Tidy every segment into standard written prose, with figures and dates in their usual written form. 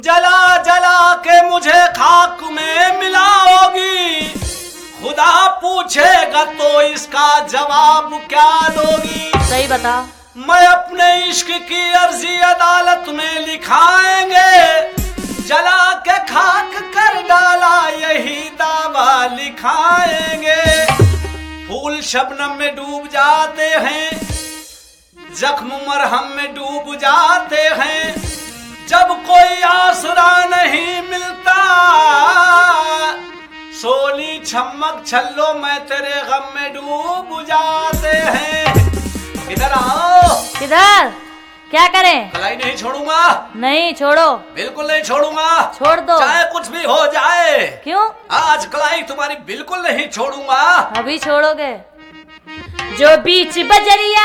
जला जला के मुझे खाक में मिलाओगी, खुदा पूछेगा तो इसका जवाब क्या दोगी? सही बता। मैं अपने इश्क की अर्जी अदालत में लिखाएंगे, जला के खाक कर डाला यही दावा लिखाएंगे। फूल शबनम में डूब जाते हैं, जख्म मरहम में डूब जाते हैं, जब कोई आसरा नहीं मिलता, सोनी छमक छल्लो मैं तेरे गम में डूब जाते हैं। इधर आओ। किधर? क्या करें? कलाई नहीं छोड़ूंगा। नहीं छोड़ो। बिल्कुल नहीं छोड़ूंगा। छोड़ दो, चाहे कुछ भी हो जाए। क्यों? आज कलाई तुम्हारी बिल्कुल नहीं छोड़ूंगा। अभी छोड़ोगे? जो बीच बजरिया,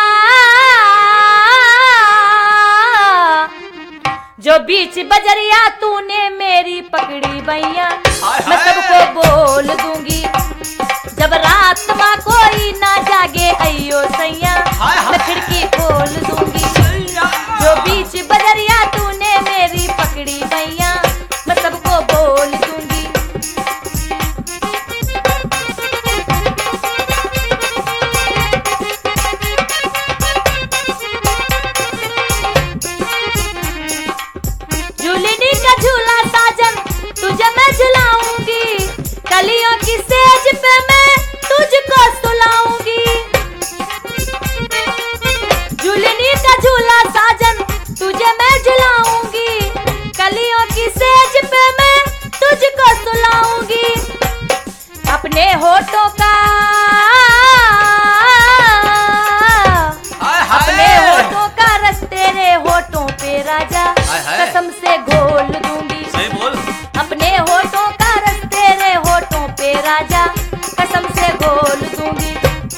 जो बीच बजरिया तूने मेरी पकड़ी बैया, मैं सबको बोल दूंगी, जब रात माँ कोई ना जागे अयो सैया, मैं खिड़की खोल दूंगी। जो बीच बजरिया तूने मेरी पकड़ी बैया, मैं सबको बोल दूंगी। झूलनी का झूला साजन तुझे मैं झुलाऊंगी, कलियों की सेज पे मैं तुझको सुलाऊंगी। झूलनी का झूला साजन तुझे मैं झुलाऊंगी, कलियों की सेज पे मैं तुझको सुलाऊंगी। अपने होठों का, अपने होठों का रस तेरे होठों पे राजा कसम से घोल दूंगी। सही बोल। अपने होठों का रस तेरे होठों पे राजा कसम से घोल दूंगी।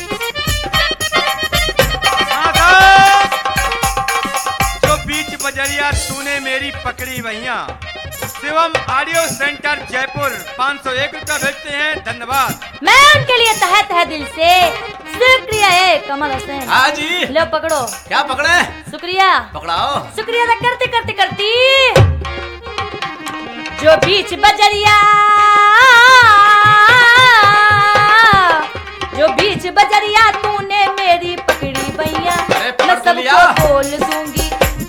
जो बीच बजरिया तूने मेरी पकड़ी वहिया, शिवम ऑडियो सेंटर जयपुर 501 रुपया भेजते हैं, धन्यवाद। मैं उनके लिए तहे तहे दिल से शुक्रिया है कमल हसन। हाँ जी। लो पकड़ो। क्या पकड़े? शुक्रिया। पकड़ाओ। शुक्रिया तो करती करती करती। जो बीच बजरिया, जो बीच बजरिया तूने मेरी पकड़ी बैया, मैं सबको बोल दूंगी।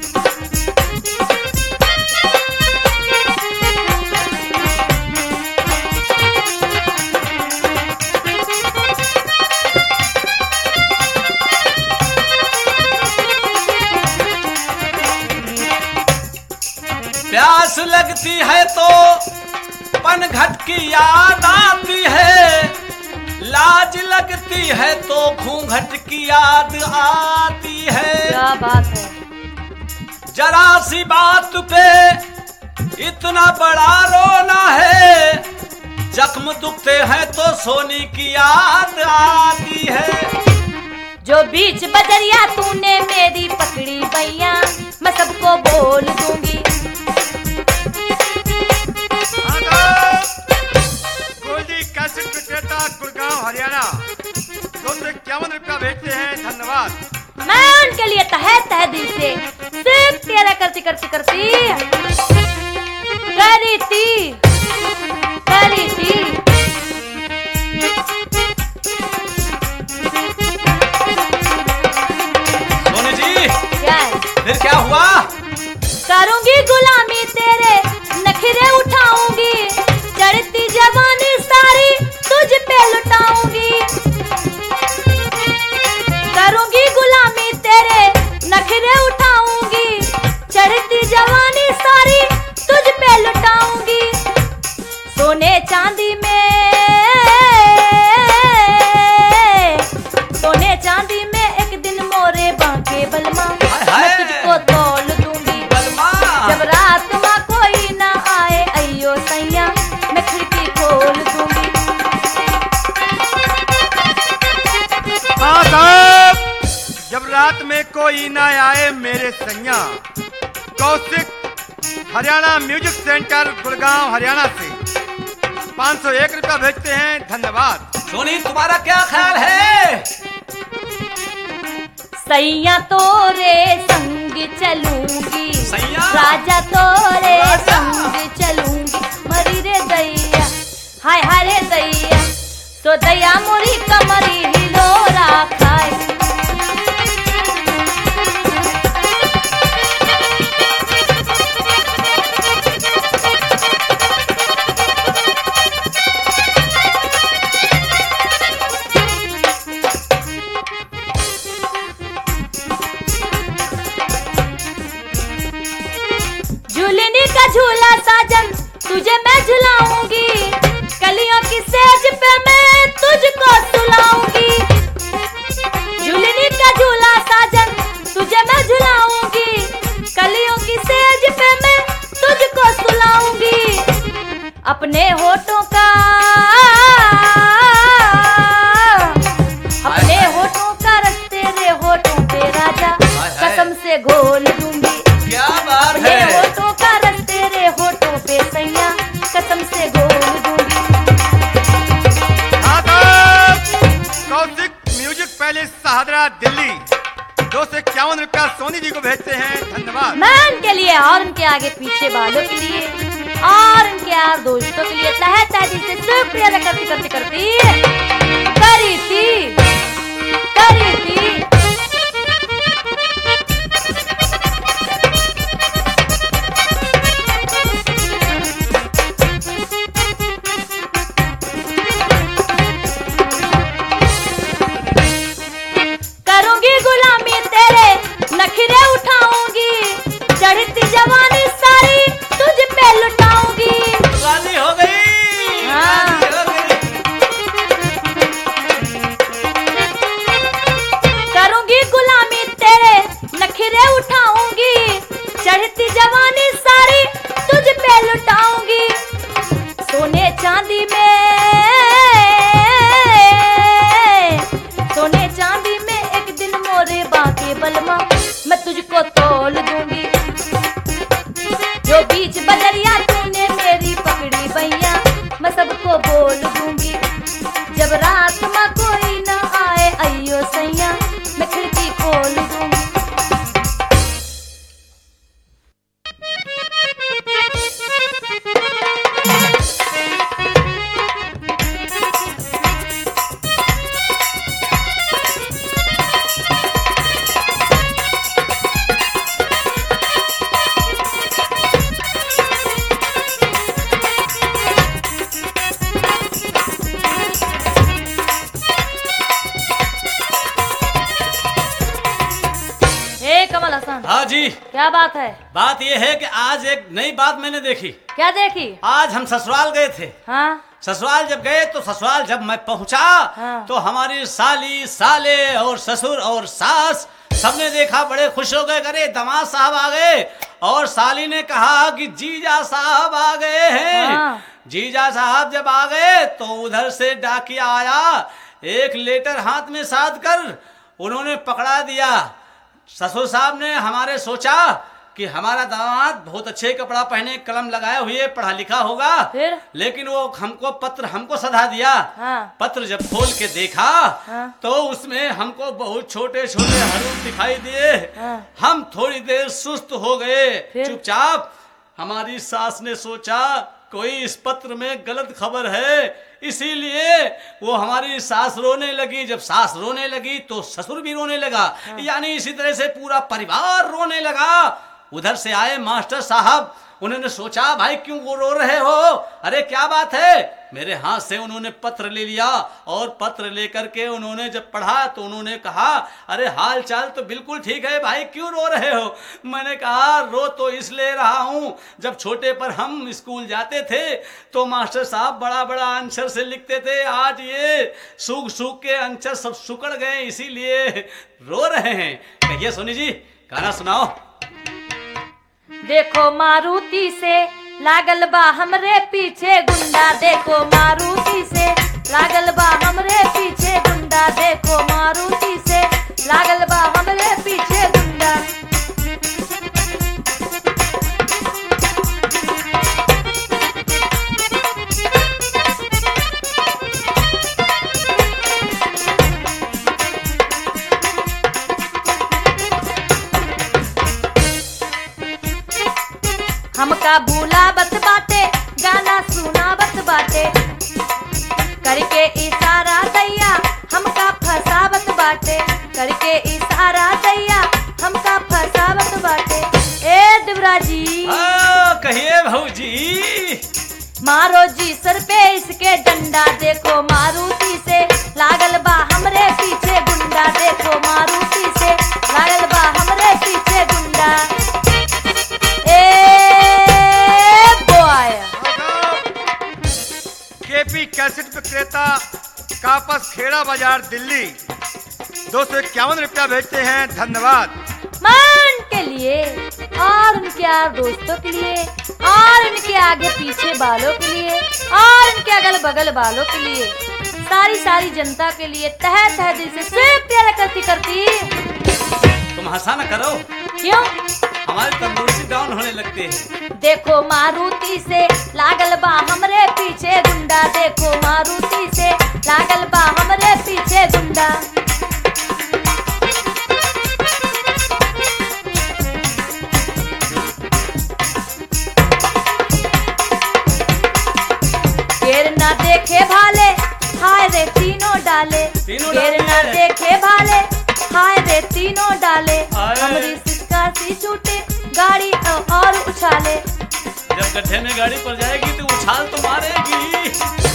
प्यास लगती है तो पनघट की याद आती है, लाज लगती है तो घूंघट की याद आती है। क्या बात है। जरा सी बात पे इतना बड़ा रोना है, जख्म दुखते हैं तो सोनी की याद आती है। जो बीच बजरिया तूने मेरी पकड़ी बैया, मैं सबको बोल दूंगी। गोल्डी कैसेट विक्रेता गुड़गांव हरियाणा 251 रुपया भेजते हैं, धन्यवाद। मैं उनके लिए तहे तहे दिल से सिर्फ तेरा करती करती करती करी थी, करी थी। सोनी जी। क्या है? फिर क्या हुआ? करूंगी गुलामी तेरे नखरे उठाऊंगी, चढ़ती जवानी सारी तुझ पे लुटाऊंगी। करूंगी गुलामी तेरे नखरे उठाऊंगी, चढ़ती जवानी सारी तुझ पे लुटाऊंगी। सोने चांदी में, सोने चांदी में एक दिन मोरे बांके बलमा, मैं तुझको तौल दूंगी। जब रात माँ कोई ना आए अयो सैया, मैं खिड़की खोल दूंगी। हाँ साहब, जब रात में कोई ना आए मेरे सैया। कौशिक हरियाणा म्यूजिक सेंटर गुड़गांव हरियाणा से 501 रुपया भेजते हैं, धन्यवाद। सोनी तुम्हारा क्या ख्याल है? सैया तोरे संग चलूंगी सैया। राजा तोरे राजा। संग चलूंगी मरी रे दैया हाय हाय रे दैया तो दैया मोरी कमरी हिलोरा खाए झूलनी का झूला साजन तुझे मैं झुलाऊंगी कलियों की सेज पे मैं तुझको सुलाऊंगी झूलनी का झूला साजन तुझे मैं झुलाऊंगी कलियों की सेज पे मैं तुझको सुलाऊंगी अपने होठों का रस तेरे होठों पे राजा कसम से घोल दूंगी क्या बात अपने है। होठों का रस तेरे होठों पे सैया कसम से घोल दूंगी कौशिक म्यूजिक पैलेस सहादरा दिल्ली 251 रुपया सोनी जी को भेजते हैं, धन्यवाद। मैं उनके लिए और उनके आगे पीछे वालों के लिए और उनके यार दोस्तों के लिए तहे तहे दिल से शुक्रिया अदा करती करी थी करूंगी गुलामी तेरे नखरे उठाऊंगी चढ़ती जवानी सारी तुझ पे लुटाऊंगी राजी हो गई। हाँ। राजी हो गई। करूंगी गुलामी तेरे नखरे उठाऊंगी चढ़ती जवानी सारी तुझ पे लुटाऊंगी सोने चांदी में एक दिन मोरे बाके बलमा मैं तुझको तोल दूंगी जो बीच बदरिया तूने मेरी पकड़ी भैया मैं सबको बोल दूंगी जब रात में कोई ना आए अयो सैया मैं खिड़की खोल दूंगी कमल हसन हाँ जी। क्या बात है बात यह है कि आज एक नई बात मैंने देखी। क्या देखी आज हम ससुराल गए थे। हाँ ससुराल जब गए तो ससुराल जब मैं पहुंचा हाँ। तो हमारी साली साले और ससुर और सास सबने देखा, बड़े खुश हो गए, अरे दामाद साहब आ गए। और साली ने कहा कि जीजा साहब आ गए हैं। हाँ। जीजा साहब जब आ गए तो उधर से डाकिया आया, एक लेटर हाथ में साध कर उन्होंने पकड़ा दिया। ससुर साहब ने हमारे सोचा कि हमारा दामाद बहुत अच्छे कपड़ा पहने, कलम लगाए हुए, पढ़ा लिखा होगा, फिर? लेकिन वो हमको पत्र हमको सधा दिया। हाँ। पत्र जब खोल के देखा हाँ। तो उसमें हमको बहुत छोटे छोटे हरूफ दिखाई दिए। हाँ। हम थोड़ी देर सुस्त हो गए, फिर? चुपचाप। हमारी सास ने सोचा कोई इस पत्र में गलत खबर है, इसीलिए वो हमारी सास रोने लगी। जब सास रोने लगी तो ससुर भी रोने लगा। यानी इसी तरह से पूरा परिवार रोने लगा। उधर से आए मास्टर साहब, उन्होंने सोचा भाई क्यों वो रो रहे हो, अरे क्या बात है। मेरे हाथ से उन्होंने पत्र ले लिया और पत्र लेकर के उन्होंने जब पढ़ा तो उन्होंने कहा अरे हाल चाल तो बिल्कुल ठीक है भाई, क्यों रो रहे हो। मैंने कहा रो तो इसलिए रहा हूँ, जब छोटे पर हम स्कूल जाते थे तो मास्टर साहब बड़ा बड़ा अक्षर से लिखते थे, आज ये सूख सूख के अक्षर सब सुकड़ गए, इसीलिए रो रहे हैं। कहिए सोनी जी, गाना सुनाओ। देखो मारुति से लागल बा हमरे पीछे गुंडा, देखो मारुति से लागल बा हमरे पीछे गुंडा, देखो मारुति से लागल बा हमरे पीछे गुंडा। बुलावत बाटे गाना सुनावत बाटे करके इशारा दैया हमका फसावत बाटे करके इशारा दैया हमका फसावत बाटे। ए देवराजी कहिए भौजी। मारो जी सर पे इसके डंडा देखो मारुति से लागल बा हमरे पीछे गुंडा देखो मारुति से लागल बा हमरे पीछे गुंडा। केपी कैसेट विक्रेता कापस खेड़ा बाजार दिल्ली 251 रुपया भेजते हैं, धन्यवाद। मान के लिए और उनके यार दोस्तों के लिए और उनके आगे पीछे वालों के लिए और उनके अगल बगल वालों के लिए सारी जनता के लिए तहे तहे दिल से सिर्फ प्यार करती। तुम हंसा न करो। क्यों? हमारी तंदुरुस्ती डाउन होने लगते हैं। देखो मारुति से लागल बा हमरे पीछे गुंडा देखो मारुति से लागल बा हमरे पीछे गुंडा। घेर ना देखे भाले हाय रे तीनों डाले घेर ना देखे भाले हाय रे तीनों डाले हमरी सिक्का सी छूटे गाड़ी और उछाले। जब गड्ढे में गाड़ी पड़ जाएगी तो उछाल तो मारेगी।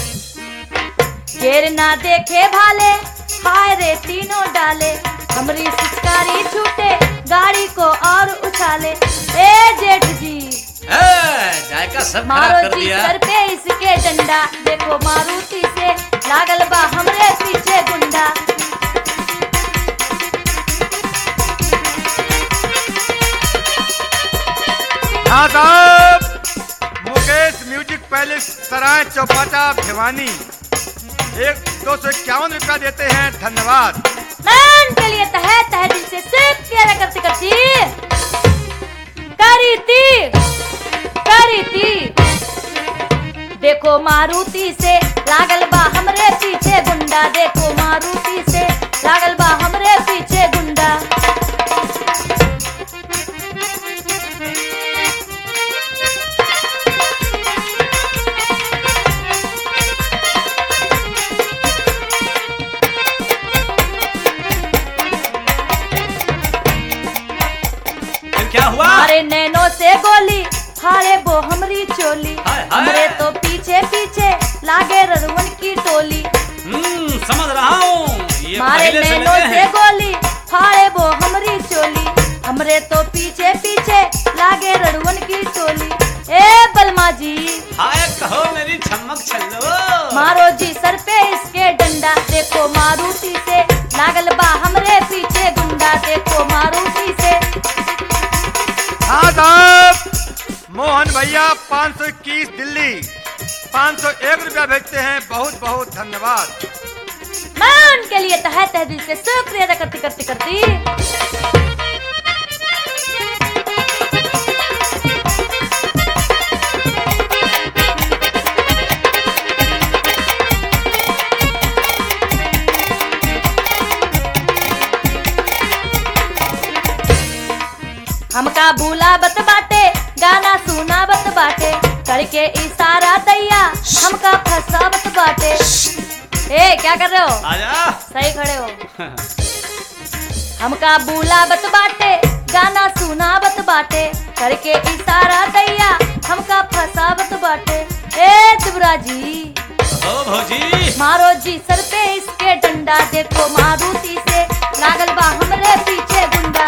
घेर ना देखे भाले हाय रे तीनों डाले हमरी सिक्कारी छूटे गाड़ी को और उछाले। ए जेठ जी जायका सब मारो कर जी दिया। सर पे इसके डंडा देखो मारुति से लागल बा हमरे पीछे गुंडा। हाँ साहब, मुकेश म्यूजिक पैलेस सराय चौपाटा भिवानी 251 रुपया देते हैं, धन्यवाद। मान के लिए तहे तहे दिल से सिर्फ प्यार करती देखो मारुति से लागल बा हमरे पीछे गुंडा देखो मारुति से लागल बा हमरे पीछे गुंडा। क्या हुआ? हमारे नैनों से गोली हारे वो हमरी चोली हमरे तो पीछे पीछे लागे ररुवन की टोली। समझ रहा हूँ। हमारे नैनों से गोली हारे वो हमरी चोली हमरे तो पीछे पीछे लागे ररुवन की टोली। ए बलमा जी हाय कहो मेरी छमक छल्लो। मारो जी सर पे इसके डंडा देखो मारुति से लागल बा हमरे पीछे गुंडा देखो मारुति से। हाँ साहब, मोहन भैया 521 दिल्ली 501 रुपया भेजते हैं, बहुत बहुत धन्यवाद। मैं उनके लिए तहे तहे दिल से शुक्रिया अदा करती। हमका भूला बत बाटे गाना सुना बत बाटे करके इशारा दैया हमका फसावत बाटे। ए क्या कर रहे हो? आजा। सही खड़े हो। हमका भूला बत बाटे गाना सुना बत बाटे करके इशारा दैया हमका फसावत बाटे। ए दुबरा जी ओ भौजी मारो जी सर पे इसके डंडा देखो मारुति से लागल बा हमरे पीछे गुंडा।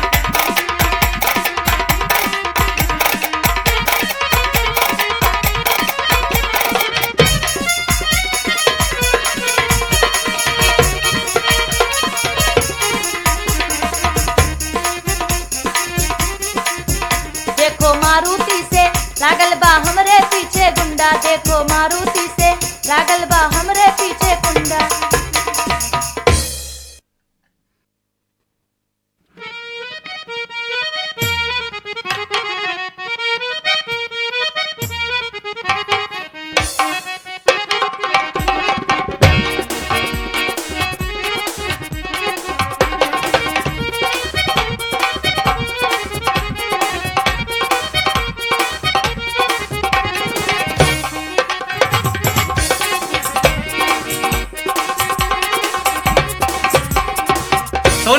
देखो मारुति से लागल बा हमरे पीछे गुंडा देखो मारुति से लागल बा हमरे पीछे गुंडा।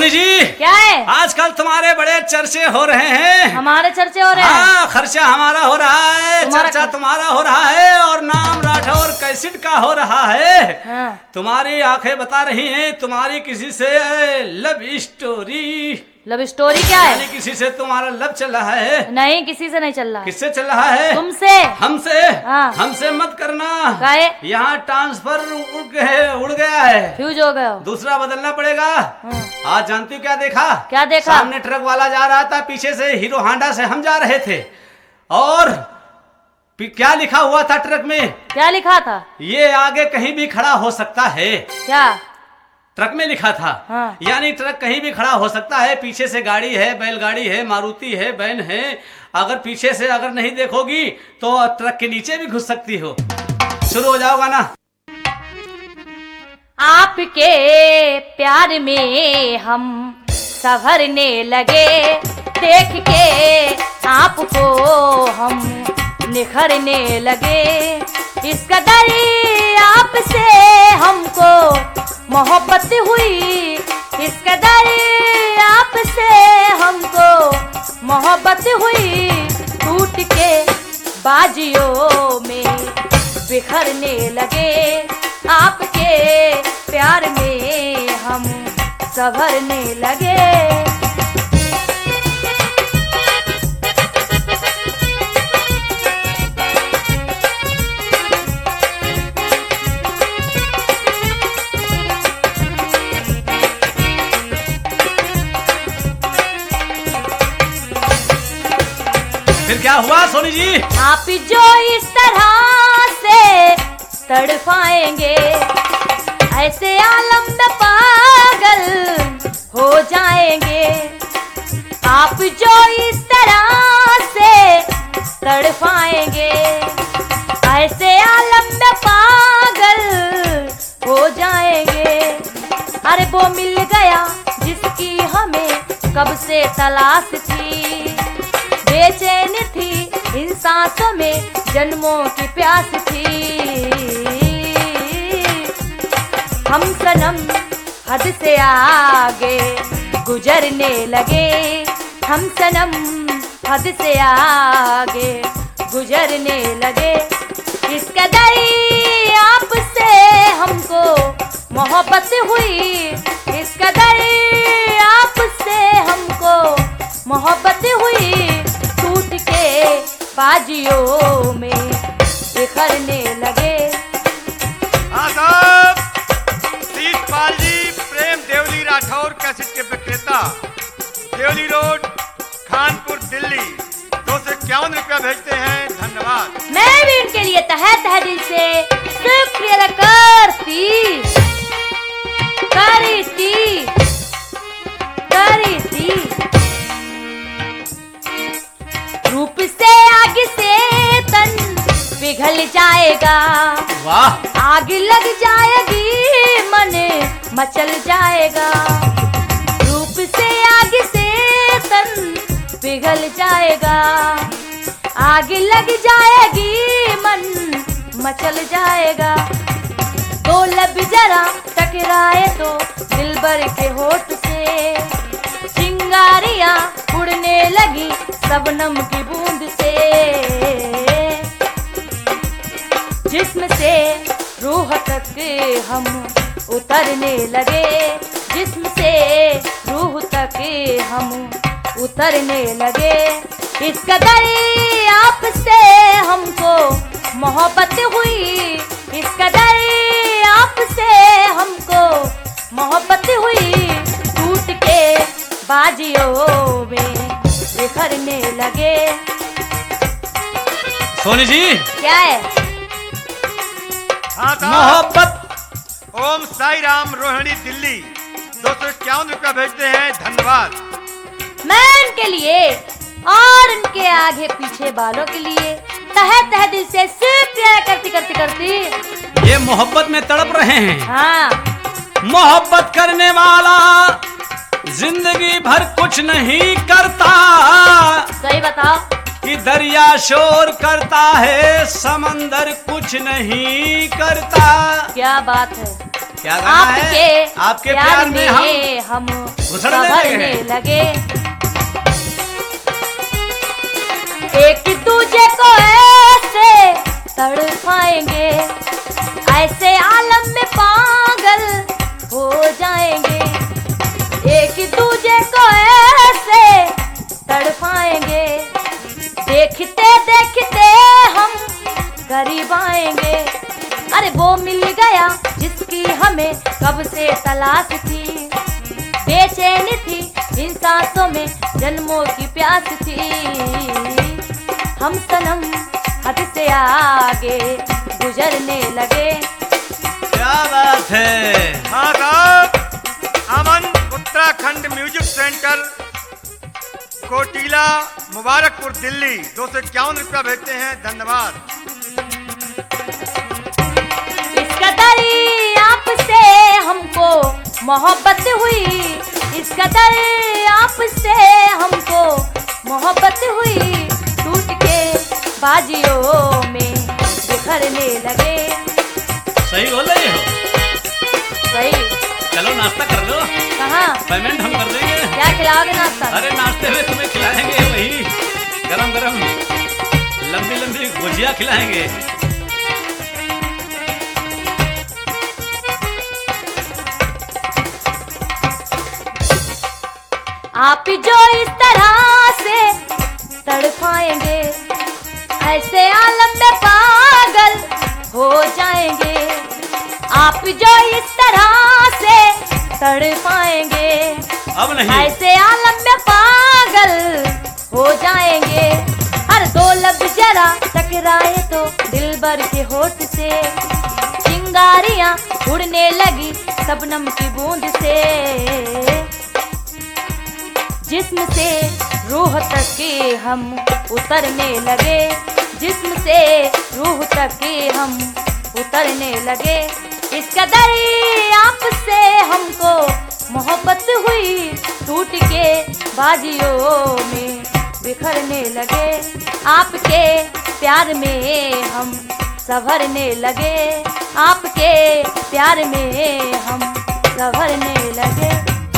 सोनी जी, क्या है? आजकल तुम्हारे बड़े चर्चे हो रहे हैं। हमारे चर्चे हो रहे हैं? हाँ, खर्चा हमारा हो रहा है, चर्चा तुम्हारा हो रहा है, और नाम राठौर कैसेट का हो रहा है। हाँ। तुम्हारी आंखें बता रही हैं तुम्हारी किसी से लव स्टोरी। लव स्टोरी क्या है? यानी किसी से तुम्हारा लव चल रहा है? नहीं, किसी से नहीं चल रहा है। किससे चल रहा है? तुमसे। हमसे? हाँ। हमसे मत करना। काहे? यहाँ ट्रांसफर उड़ गया है, फ्यूज हो गया। दूसरा बदलना पड़ेगा। हाँ। आज जानती हो क्या देखा? क्या देखा? सामने ट्रक वाला जा रहा था, पीछे से हीरो हांडा से हम जा रहे थे, और क्या लिखा हुआ था ट्रक में? क्या लिखा था? ये आगे कहीं भी खड़ा हो सकता है। क्या ट्रक में लिखा था? हाँ। यानी ट्रक कहीं भी खड़ा हो सकता है। पीछे से गाड़ी है, बैलगाड़ी है, मारुति है, वैन है। अगर पीछे से अगर नहीं देखोगी तो ट्रक के नीचे भी घुस सकती हो। शुरू हो जाओगा ना। आपके प्यार में हम संवरने लगे, देख के आपको हम निखरने लगे। इस कदर आपसे हमको मोहब्बत हुई, इस कदर आपसे हमको मोहब्बत हुई। टूट के बाजियों में बिखरने लगे, आपके प्यार में हम संवरने लगे। फिर क्या हुआ सोनी जी? आप जो इस तरह से तड़पाएंगे, ऐसे आलम में पागल हो जाएंगे। आप जो इस तरह से तड़पाएंगे, ऐसे आलम में पागल हो जाएंगे। अरे वो मिल गया जिसकी हमें कब से तलाश थी, बेचैन थी इन सांसों में जन्मों की प्यास थी। हम सनम हद से आगे गुजरने लगे, हम सनम हद से आगे गुजरने लगे। इस कदर आपसे हमको मोहब्बत हुई, इस कदर आपसे हमको मोहब्बत हुई। टूट के बाजियों में बिखरने लगे। हाँ साहब, शीतपाल जी प्रेम देवली राठौर कैसेट के विक्रेता, देवली रोड, खानपुर, दिल्ली 251 रुपया भेजते हैं। धन्यवाद। मैं भी इनके लिए तहे तहे दिल से शुक्रिया करती रूप से आग से तन पिघल जाएगा। वाह। आग लग जाएगी, मन मचल जाएगा। रूप से आग से तन पिघल जाएगा, आग लग जाएगी, मन मचल जाएगा। दो लब जरा टकराए तो दिलबर के होठ से, चिंगारियां उड़ने लगी शबनम की बूंद से। जिस्म से रूह तक हम उतरने लगे, जिस्म से रूह तक हम उतरने लगे। इस कदर आपसे हमको मोहब्बत हुई, इस कदर आपसे हमको मोहब्बत हुई। टूट के बाजियों में बिखरने लगे। सोनी जी, क्या है? हाँ साहब, मोहब्बत। ओम साई राम, रोहिणी, दिल्ली 251 रुपया भेजते हैं। धन्यवाद। मैं इनके लिए और इनके आगे पीछे बालों के लिए तहे तहे दिल से शुक्रिया करती। ये मोहब्बत में तड़प रहे हैं। हाँ। मोहब्बत करने वाला जिंदगी भर कुछ नहीं करता। सही बताओ। कि दरिया शोर करता है, समंदर कुछ नहीं करता। क्या बात है। क्या गाना है? आपके प्यार में हम संभरने लगे। एक दूजे को ऐसे तड़पाएंगे, ऐसे आलम में पागल हो जाएंगे। एक दूजे को ऐसे तड़पाएंगे, देखते देखते हम करीब आएंगे। अरे वो मिल गया जिसकी हमें कब से तलाश थी, बेचैनी थी इन सांसों में जन्मों की प्यास थी। हम सनम हद से आगे गुजरने लगे। क्या बात है। हाँ साहब, अमन उत्तराखंड म्यूजिक सेंटर कोटिला मुबारकपुर दिल्ली 251 रुपया भेजते हैं, धन्यवाद। इस कदर आपसे हमको मोहब्बत हुई, इस कदर आपसे हमको मोहब्बत हुई, टूट के बाजियों में बिखरने लगे। सही बोल रही हो। सही। चलो नाश्ता कर लो। कहाँ? पेमेंट हम कर देंगे। क्या खिलाओगे नाश्ता? अरे नाश्ते में तुम्हें खिलाएंगे वही गरम गरम लंबी लंबी गुजिया खिलाएंगे। आप जो इस तरह से तड़पाएंगे, ऐसे आलम में पागल हो जाएंगे। आप जो इस तरह से तड़पाएंगे, अब नहीं, ऐसे आलम में पागल हो जाएंगे। हर दो लफ्ज जरा टकराए तो दिलबर के होठ से चिंगारियां उड़ने लगी शबनम की बूंद से। जिस्म से रूह तक के हम उतरने लगे, जिस्म से रूह तक के हम उतरने लगे। इस कदर आपसे हमको मोहब्बत हुई, टूट के बाजियों में बिखरने लगे। आपके प्यार में हम संभरने लगे, आपके प्यार में हम संभरने लगे।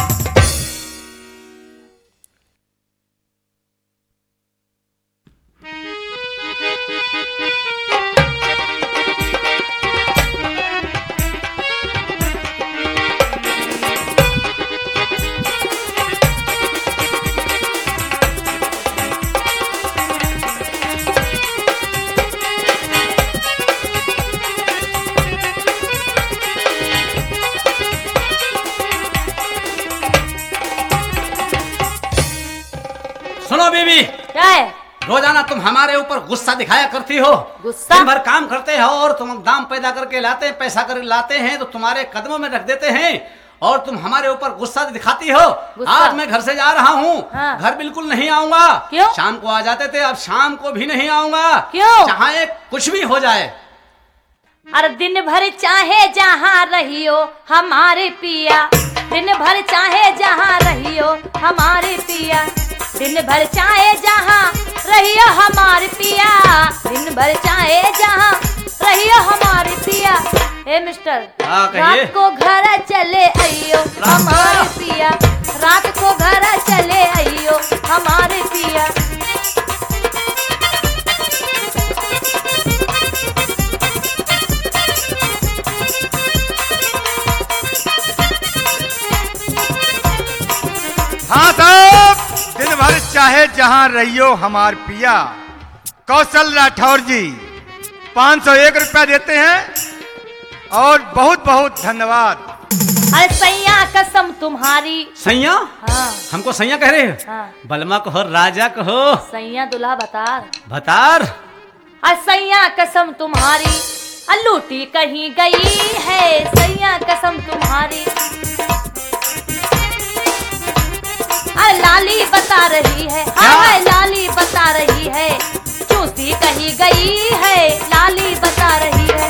सुनो बीबी, क्या है? रोजाना तुम हमारे ऊपर गुस्सा दिखाया करती हो। गुस्सा? दिन भर काम करते हो और तुम दाम पैदा करके लाते हैं, पैसा कर लाते हैं तो तुम्हारे कदमों में रख देते हैं और तुम हमारे ऊपर गुस्सा दिखाती हो। आज मैं घर से जा रहा हूँ। हाँ। घर बिल्कुल नहीं आऊंगा। क्यों? शाम को आ जाते थे, अब शाम को भी नहीं आऊंगा। क्यों? चाहे कुछ भी हो जाए। अरे दिन भर चाहे जहाँ रहियो हमारे पिया, दिन भर चाहे जहाँ रहियो हमारे पिया, दिन भर चाहे जहाँ रहियो हमारे पिया, दिन भर चाहे जहाँ रहियो हमारे पिया। हे मिस्टर, रात को घर चले आइयो हमारे पिया, रात को घर चले आइयो हमारे पिया। हाँ साहब, दिन भर चाहे जहां रहियो हमार पिया। कौशल राठौर जी 501 रुपया देते हैं और बहुत बहुत धन्यवाद। अरे सैया कसम तुम्हारी। सैया? हाँ। हमको सैया कह रहे हो? हाँ। बलमा कहो, राजा कहो। सैया दुल्हा बतार। बतार। अरे सैया कसम तुम्हारी, लूटी कहीं गई है सैया कसम तुम्हारी। अरे लाली बता रही है, हाँ लाली बता रही है, चूसी कहीं गई है लाली बता रही है।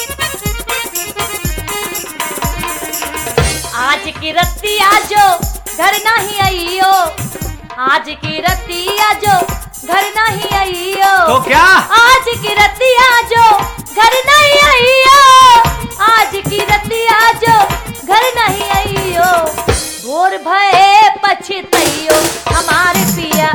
आज की रतिया जो घर नहीं आइयो, आज की रतिया जो घर नहीं आइयो। तो क्या? आज की रतिया जो घर नहीं आइयो, आज की रतिया जो घर नहीं आइयो। भोर भये पछतइयो हमारे पिया।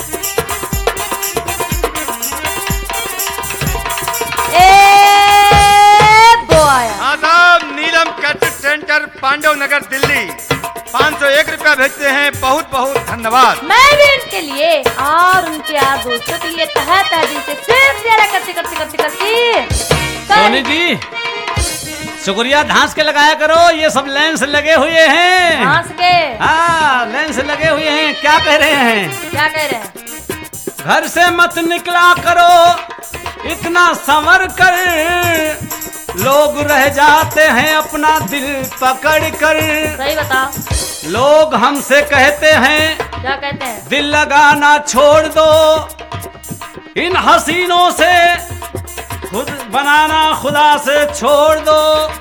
हाँ साहब, नीलम कैसेट सेंटर, पांडव नगर, दिल्ली 501 रुपया भेजते हैं। बहुत बहुत धन्यवाद। मैं भी उनके लिए और उनके यार दोस्तों के लिए तहे तहे दिल से सिर्फ प्यारा करते करते करते करते। सोनी जी शुक्रिया, धांस के लगाया करो, ये सब लेंस लगे हुए हैं। धांस के? हाँ, लेंस लगे हुए हैं। क्या कह रहे हैं? क्या कह रहे हैं? घर से मत निकला करो इतना संवर कर, लोग रह जाते हैं अपना दिल पकड़ कर। सही बता। लोग हमसे कहते हैं, क्या कहते हैं? दिल लगाना छोड़ दो, इन हसीनों से खुद बनाना खुदा से छोड़ दो।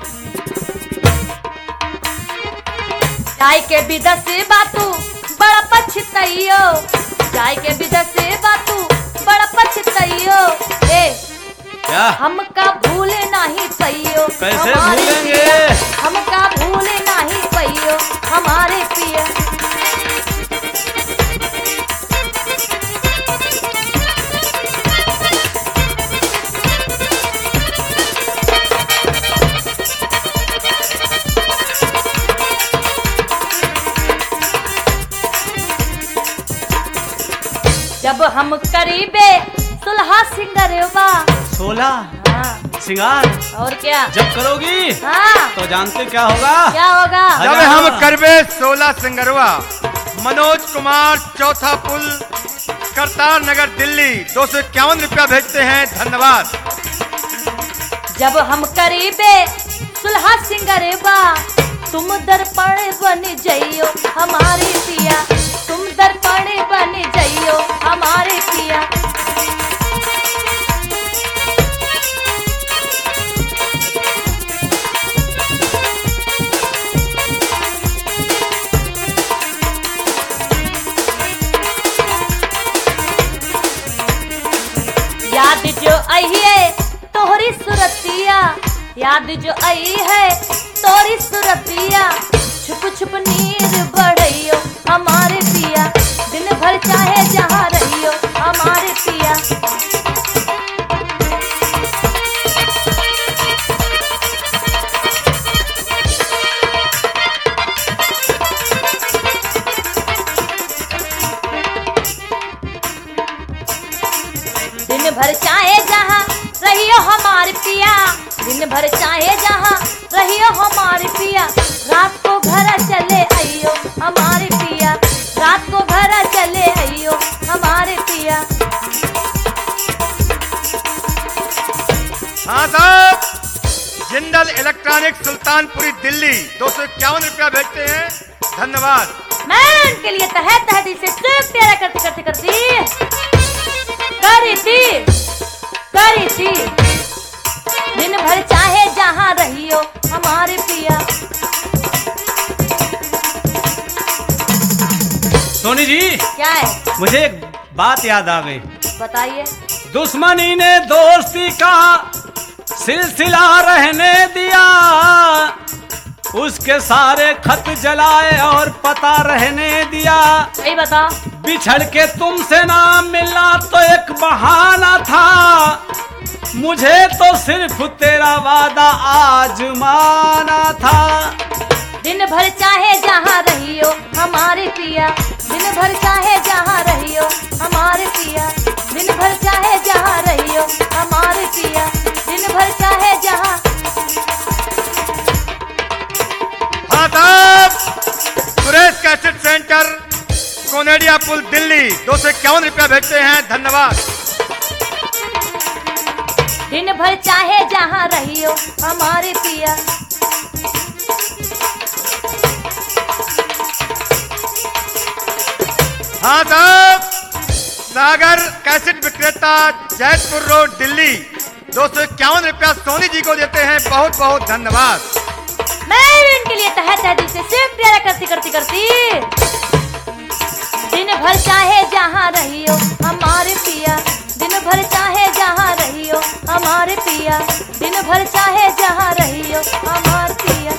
जाय के विदेश से बातू बड़ा पछतइयो, जाय के विदेश से बातू बड़ा पछतइयो। क्या? हमका भूले नहीं पइयो। कैसे भूलेंगे? हमका भूले नहीं पइयो हमारे पिया। जब हम करीबे सुलहा सिंगरेवा। 16 हाँ। सिंगार और क्या? जब करोगी हाँ। तो जानते क्या होगा? क्या होगा? जब हम करबे 16 सिंगरवा। मनोज कुमार, चौथा पुल, करतार नगर, दिल्ली 251 रुपया भेजते हैं। धन्यवाद। जब हम करीबे सुलहा सिंगरेवा, तुम दर्पण बन जइयो हमारी पिया, तुम दर्पण बन जइयो हमारे पिया। याद जो आई है तोहरी सुरतिया, याद जो आई है तोहरी सुरतिया। छुप छुप नीर बढ़इयो हमारे पिया, दिन भर चाहे जहाँ रहियो हमारे पिया। दिन भर चाहे जहाँ रहियो हमारे पिया, दिन भर चाहे जहाँ रहियो हमारे पिया। रात को घर चले आइयो हमारे पिया, रात को घर चले आइयो हमारे पिया। हाँ साहब, जिंदल इलेक्ट्रॉनिक, सुल्तानपुरी, दिल्ली 251 रुपया भेजते हैं। धन्यवाद। मैं उनके लिए तहे तहे दिल से सिर्फ प्यारा करते करते करती करी थी। दिन भर चाहे जहाँ रहियो हमारे पिया। सोनी जी, क्या है? मुझे एक बात याद आ गई। बताइए। दुश्मनी ने दोस्ती का सिलसिला रहने दिया, उसके सारे खत जलाए और पता रहने दिया। सही बता। बिछड़ के तुमसे ना मिलना तो एक बहाना था, मुझे तो सिर्फ तेरा वादा आजमाना था। दिन भर चाहे जहाँ रहियो हमारे पिया, दिन भर चाहे जहाँ रहियो हमारे पिया, दिन भर चाहे जहाँ रहियो हमारे पिया, दिन भर चाहे जहाँ। हाँ साहब, सुरेश कैसेट सेंटर, कोनेडिया पुल, दिल्ली 251 रुपया भेजते हैं। धन्यवाद। दिन भर चाहे जहाँ रहियो हमारे पिया। हाँ साहब, सागर कैसेट विक्रेता, जैतपुर रोड, दिल्ली 251 रुपया सोनी जी को देते हैं। बहुत बहुत धन्यवाद। मैं इनके लिए तहे तहे दिल से क्रिया करती करती करती। दिन भर चाहे जहाँ रहियो हमारे पिया, दिन भर चाहे जहाँ रहियो हमारे पिया, दिन भर चाहे जहाँ रहियो हमारे पिया।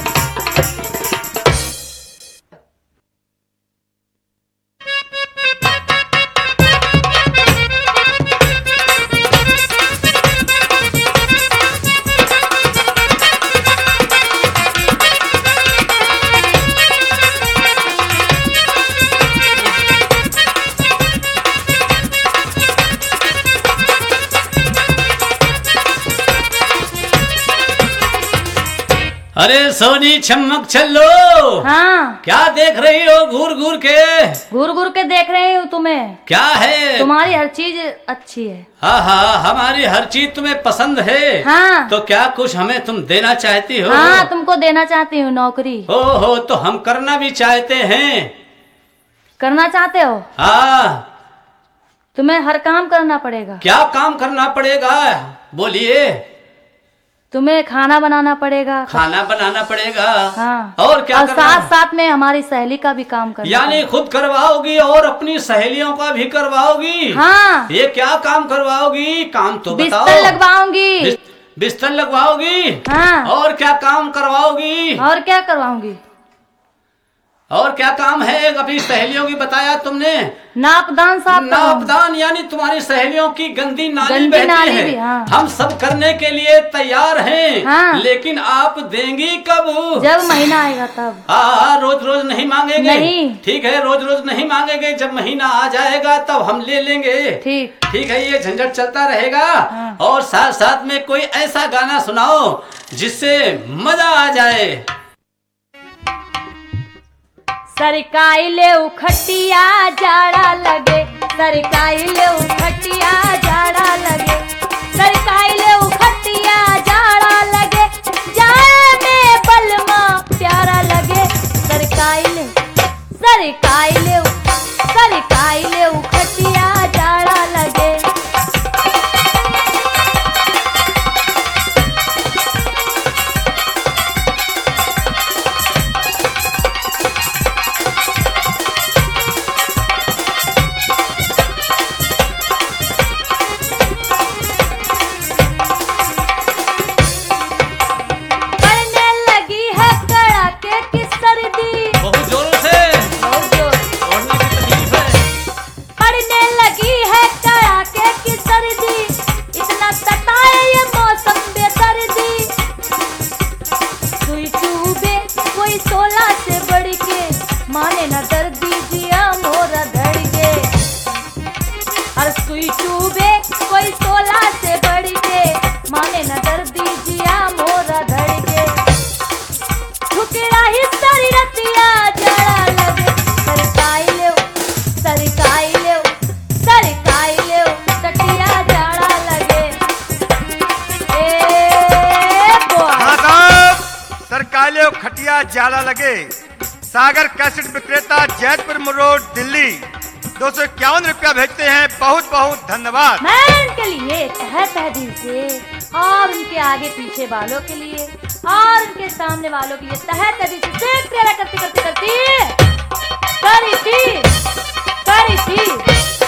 अरे सोनी चमक चलो। हाँ, क्या देख रही हो घूर घूर के? घूर घूर के देख रही हूँ तुम्हें। क्या है? तुम्हारी हर चीज अच्छी है। हाँ हाँ, हमारी हर चीज तुम्हें पसंद है। हाँ, तो क्या कुछ हमें तुम देना चाहती हो? हाँ, तुमको देना चाहती हूँ नौकरी। हो तो हम करना भी चाहते हैं। करना चाहते हो? हाँ। तुम्हें हर काम करना पड़ेगा। क्या काम करना पड़ेगा? बोलिए। तुम्हें खाना बनाना पड़ेगा। खाना बनाना पड़ेगा। हाँ। और क्या और करना? साथ साथ में हमारी सहेली का भी काम करना। यानी खुद करवाओगी और अपनी सहेलियों का भी करवाओगी? हाँ। ये क्या काम करवाओगी? काम तो बताओ। बिस्तर लगवाऊंगी। बिस्तर लगवाओगी? हाँ। और क्या काम करवाओगी? और क्या करवाऊंगी? और क्या काम है? अपनी सहेलियों की बताया तुमने। नापदान साफ नापदान, यानी तुम्हारी सहेलियों की गंदी नाली बहती नाली है। भी, हाँ। हम सब करने के लिए तैयार हैं। हाँ। लेकिन आप देंगी कब? जब महीना आएगा तब। हाँ, रोज रोज नहीं मांगेंगे। नहीं। ठीक है, रोज रोज नहीं मांगेंगे। जब महीना आ जाएगा तब हम ले लेंगे। ठीक। ठीक है, ये झंझट चलता रहेगा। हाँ। और साथ साथ में कोई ऐसा गाना सुनाओ जिससे मजा आ जाए। सरकाई ले उखटिया जाड़ा लगे, सरकाई ले उखटिया जाड़ा लगे, सरकाई ले उखटिया जाड़ा लगे, जाए में बलमा प्यारा लगे। सरकाई ले उखटिया जाड़ा लगे। खटिया जाला लगे। सागर कैसेट विक्रेता, जैतपुर रोड, दिल्ली 251 रुपया भेजते हैं। बहुत बहुत धन्यवाद। मैं उनके लिए तहे दिल से और उनके आगे पीछे वालों के लिए और उनके सामने वालों के लिए तहे दिल से प्रेरणा करती करती करती करी थी।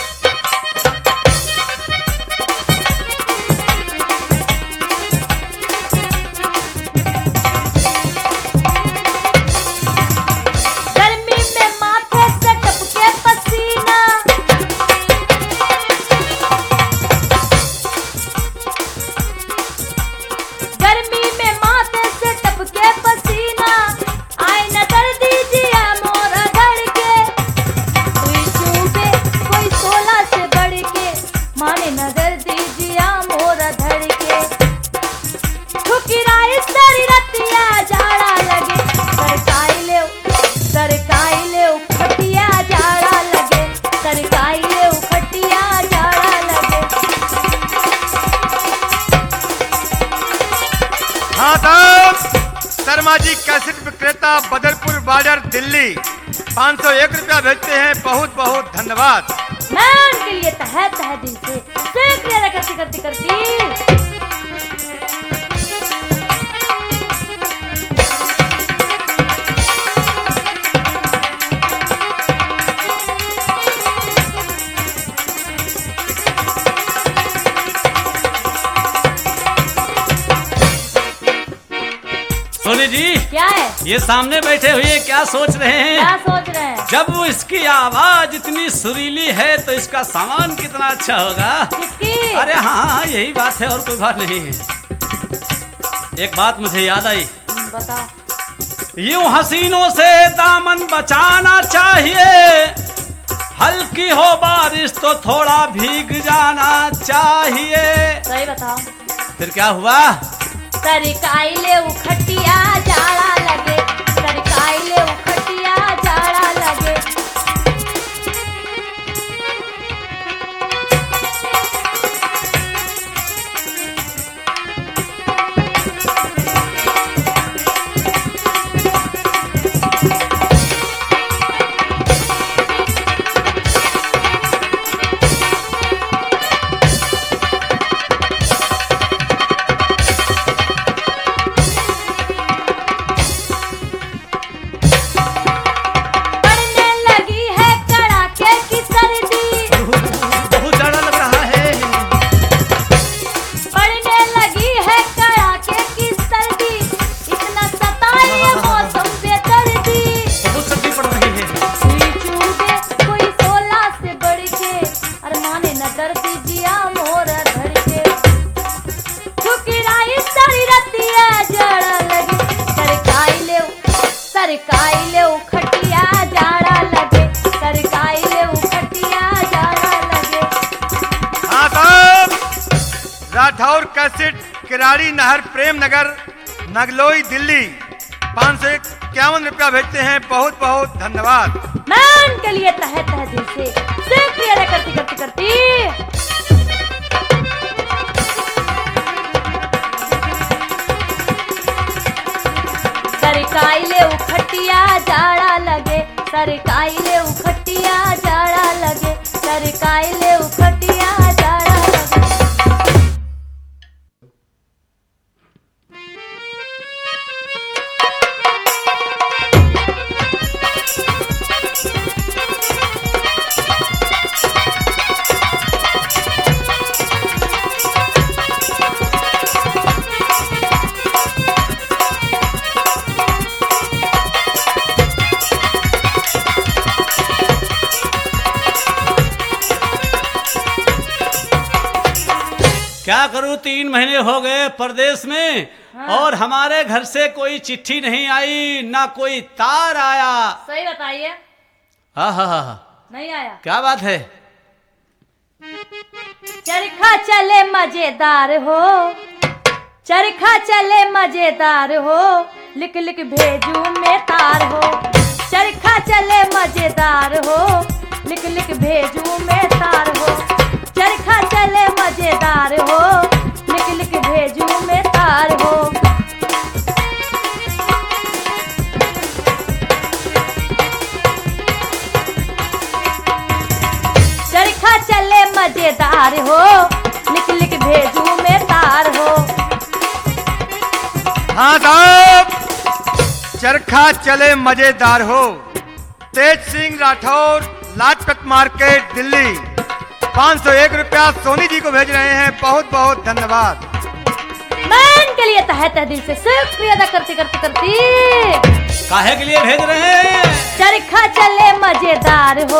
शर्मा जी कैसेट विक्रेता, बदरपुर बॉर्डर, दिल्ली 501 रुपया भेजते हैं। बहुत बहुत धन्यवाद। मैं उनके लिए तहे दिल से करती सोनी जी, क्या है? ये सामने बैठे हुए क्या सोच रहे हैं? क्या सोच रहे हैं? जब वो इसकी आवाज इतनी सुरीली है तो इसका सामान कितना अच्छा होगा। किसकी? अरे हाँ, यही बात है और कोई बात नहीं है। एक बात मुझे याद आई। बताओ। यूं हसीनों से दामन बचाना चाहिए, हल्की हो बारिश तो थोड़ा भीग जाना चाहिए। सही बताओ। फिर क्या हुआ? सरकाइले उखटिया जाड़ा लगे, सरकाइले उखटिया जाड़ा लगे। सरकाइले उखटिया जाड़ा लगे, सरकाइले उखटिया जाड़ा लगे। हाँ साहब, राठौर कैसेट, किराड़ी नहर, प्रेम नगर, नगलोई, दिल्ली 551 रुपया भेजते हैं। बहुत बहुत धन्यवाद। मैं उनके लिए तहे तहे दिल से शुक्रिया करती करती करती। सरकाइले उखटिया जाड़ा लगे, सरकाइले उखटिया जाड़ा लगे, सरकाइले उखटिया जाड़ा लगे। क्या करूं, 3 महीने हो गए परदेश में। हाँ। और हमारे घर से कोई चिट्ठी नहीं आई, ना कोई तार आया। सही बताइए। हाँ हाँ हाँ, नहीं आया। क्या बात है? चरखा चले मजेदार हो, चरखा चले मजेदार हो, लिख लिख भेजू में तार हो। चरखा चले मजेदार हो, लिख लिख भेजू में तार हो। चरखा चले मजेदार हो, लिख लिख भेजू में तार हो। चरखा चले मजेदार हो, लिख लिख भेजू में तार हो। हाँ साहब, चरखा चले मजेदार हो। तेज सिंह राठौर, लाजपत मार्केट, दिल्ली 501 रुपया सोनी जी को भेज रहे हैं। बहुत बहुत धन्यवाद। मैं इनके लिए तहे तहे दिल से शुक्रिया अदा करती करती करती। काहे के लिए भेज रहे हैं? चरखा चले मजेदार हो,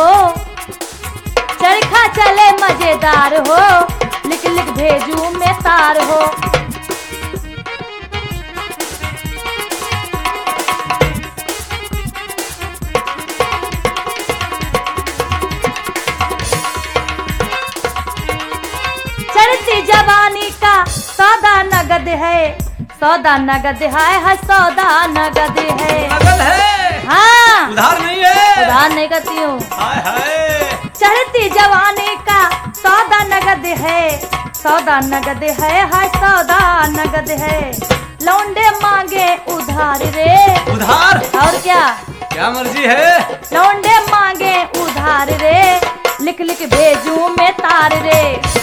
चरखा चले मजेदार हो, लिख लिख भेजू में तार हो। चढ़ती जवानी का सौदा नगद है, सौदा नगद है, सौदा नगद है। नगद है? हाँ, उधार नहीं है। उधार नहीं करती हूँ। हाय हाय। चढ़ती जवानी का सौदा नगद है, सौदा नगद है, सौदा नगद है। लौंडे मांगे उधार रे। उधार? और क्या? क्या मर्जी है? लौंडे मांगे उधार रे, लिख लिख भेजू में तार रे।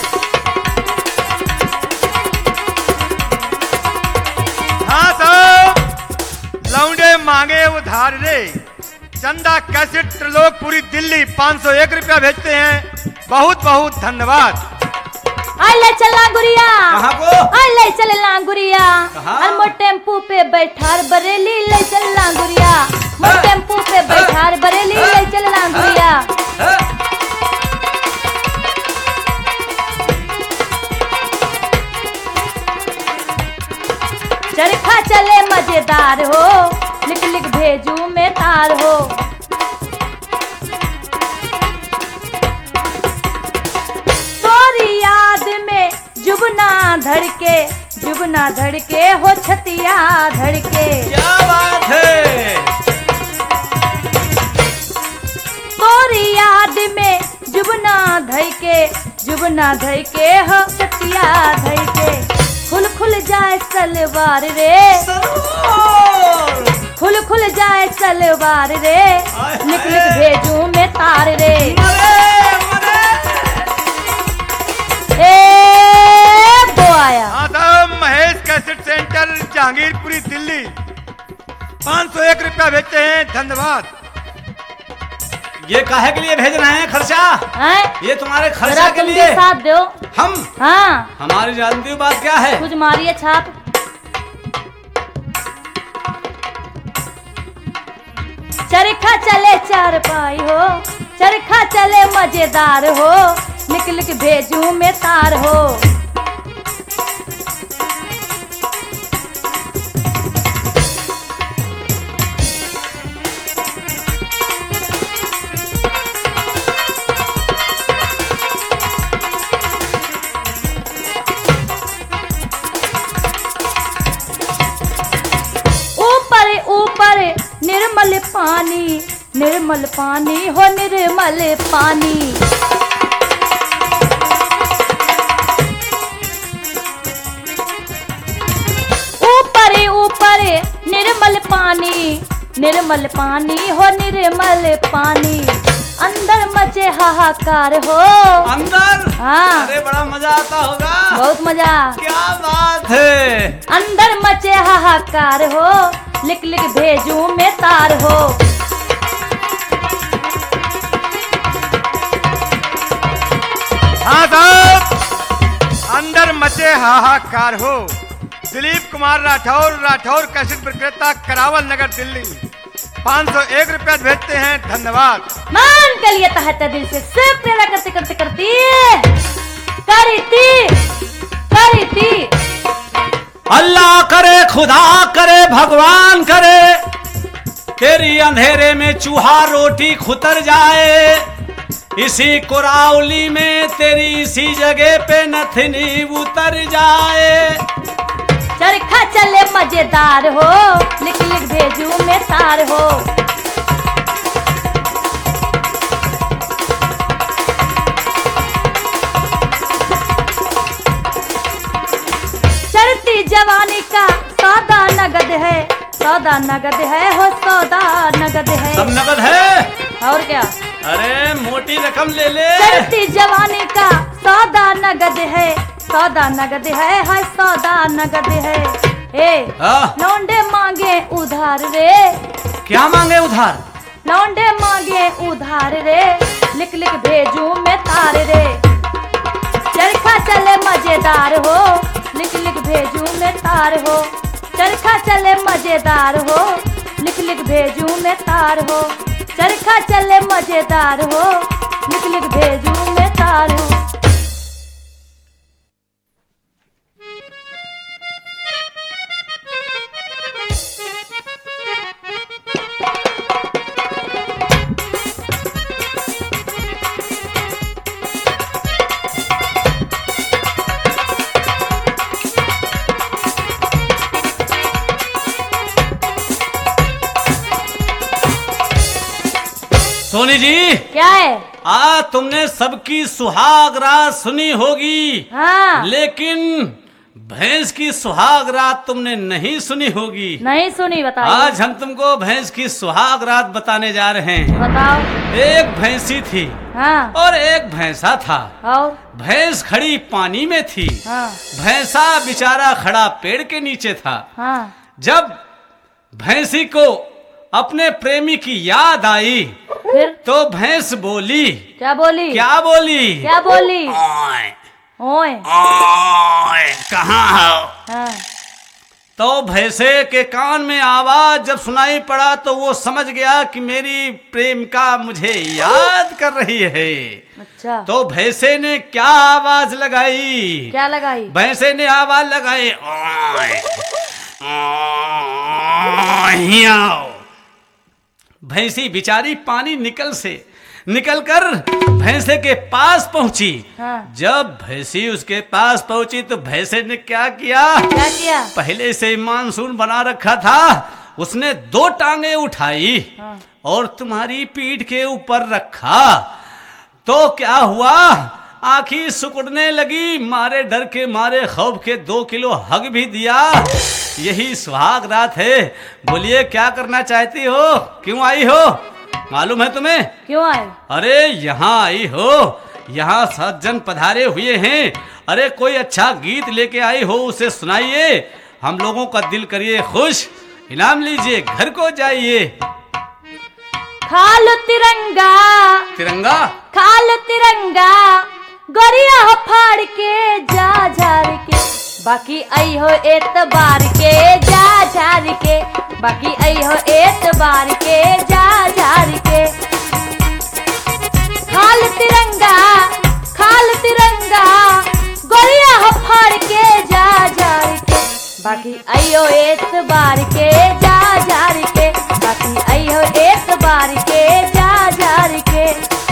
हाँ साहब, लौंडे मांगे उधार रे। चंदा कैसेट, त्रिलोकपुरी, दिल्ली 501 रुपया भेजते हैं। बहुत बहुत धन्यवाद। आई ले चलना गुड़िया, कहाँ को? आई ले चलना गुड़िया, कहाँ? और मो टेम्पू पे बैठार बरेली ले चलना गुड़िया, मो टेम्पू पे बैठार बरेली ले चलना गुड़िया। चरखा चले मजेदार हो, लिख लिख भेजू में तार हो। तोरी याद में जुबना धड़के, जुबना धड़के हो छतिया धड़के। क्या बात है? तोरी याद में जुबना धड़के, जुबना धड़के हो छतिया धड़के। खुल खुल जाए सलवार रे, सरोवर। खुल खुल जाए सलवार रे, हाय लिख लिख हाय। भेजू में तार रे। मरे, मरे। ए वो आया। हाँ साहब, महेश कैसेट सेंटर जहांगीरपुरी दिल्ली 501 रुपया भेजते हैं, धन्यवाद। ये काहे के लिए भेज रहे हैं खर्चा? हैं? ये तुम्हारे जरा खर्चा के तुम भी लिए। साथ दो। हम हाँ, हमारी जानती हुई बात क्या है? कुछ मारिए छाप। चरखा चले चारपाई हो, चरखा चले मजेदार हो, लिख लिख भेजू में तार हो। ऊपर ऊपर निर्मल पानी, निर्मल पानी हो निर्मल पानी। ऊपर ऊपर निर्मल पानी, निर्मल पानी हो निर्मल पानी। अंदर मचे हाहाकार हो। अंदर? हाँ। अरे बड़ा मजा आता होगा। बहुत मजा। क्या बात है? अंदर मचे हाहाकार हो, लिख लिख भेजू में तार हो। हाँ साहब, अंदर मचे हाहाकार हो। दिलीप कुमार राठौर, राठौर कैसेट विक्रेता, करावल नगर दिल्ली 501 रुपया भेजते हैं, धन्यवाद। मान के लिए तहत दिल से सिर्फ प्रेरणा करते करते करती करीती। अल्लाह करे, खुदा करे, भगवान करे, तेरी अंधेरे में चूहा रोटी खुतर जाए। इसी कुराउली में तेरी इसी जगह पे नथनी उतर जाए। चरखा चले मजेदार हो, लिख लिख भेजू में तार हो। चढ़ती जवानी का सौदा नगद है, सौदा नगद है हो, सौदा नगद है। सब नगद है? और क्या? अरे मोटी रकम ले ले। चढ़ती जवानी का सौदा नगद है, सौदा नगद है, सौदा नगद है। ए हाँ। लौंडे मांगे उधार रे, क्या मांगे उधार? लौंडे मांगे उधार रे, लिख लिख भेजू में तार रे। चरखा चले मजेदार हो, लिख लिख भेजू में तार हो। चरखा चले मजेदार हो, लिख लिख भेजू में तार हो। चरखा चले मजेदार हो, लिख लिख भेजू में तार हो। सोनी जी, क्या है? तुमने सबकी सुहाग रात सुनी होगी। हाँ। लेकिन भैंस की सुहाग रात तुमने नहीं सुनी होगी। नहीं सुनी, बताओ। आज हम तुमको भैंस की सुहाग रात बताने जा रहे हैं। बताओ। एक भैंसी थी। हाँ। और एक भैंसा था। और भैंस खड़ी पानी में थी। हाँ। भैंसा बेचारा खड़ा पेड़ के नीचे था। हाँ। जब भैंसी को अपने प्रेमी की याद आई फिर तो भैंस बोली। क्या बोली? क्या बोली? क्या बोली? ओए कहाँ हो? हाँ। तो भैंसे के कान में आवाज जब सुनाई पड़ा तो वो समझ गया कि मेरी प्रेमिका मुझे याद कर रही है। अच्छा, तो भैंसे ने क्या आवाज लगाई? क्या लगाई? भैंसे ने आवाज लगाई, ओए, ओए, आओ। भैंसी बेचारी पानी निकलकर भैंसे के पास पहुंची। हाँ। जब भैंसी उसके पास पहुंची तो भैंसे ने क्या किया? क्या किया? पहले से मानसून बना रखा था, उसने 2 टांगे उठाई हाँ। और तुम्हारी पीठ के ऊपर रखा। तो क्या हुआ? आंखी सुकुड़ने लगी, मारे डर के मारे खौफ के 2 किलो हग भी दिया। यही सुहाग रात है। बोलिए क्या करना चाहती हो? क्यों आई हो? मालूम है तुम्हें? क्यों आए? अरे यहाँ आई हो, यहाँ सज्जन पधारे हुए हैं। अरे कोई अच्छा गीत लेके आई हो, उसे सुनाइए, हम लोगों का दिल करिए खुश, इनाम लीजिए, घर को जाइए। खालो तिरंगा, तिरंगा खालो तिरंगा, गोरिया हो फाड़ के जा झाड़ के, बाकी आई हो एतबार के जा झाड़ के, बाकी आई हो एतबार के जा झाड़ के। खाल तिरंगा, गोरिया हो फाड़ के जा झाड़ के, बाकी आई हो एतबार के जा झाड़ के, बाकी आई हो एतबार के जा झाड़ के।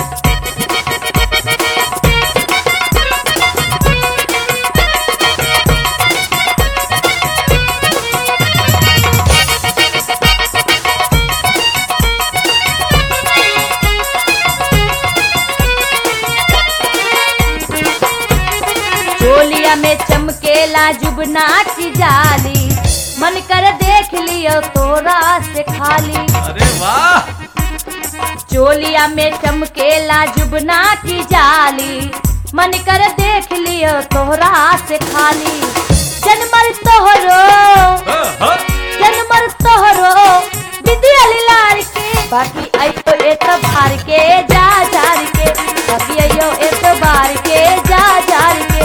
चोलिया में चमकेला जुबना की जाली, मन कर देख लियो तोरा से खाली। अरे वाह! चोलिया में चमकेला जुबना की जाली, मन कर देख लियो तोरा से खाली। जनमर तोहरो, जनमर तोहरो, विद्या लाल के, बाकी आयो एतबार के जा झाड़ के, बाकी आयो एतबार के जा झाड़ के।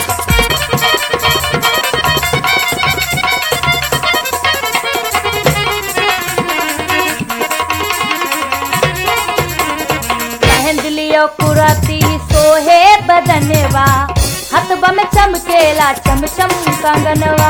कुराती सोहे बदनवा, हथबा में चमकेला चमचम कंगनवा।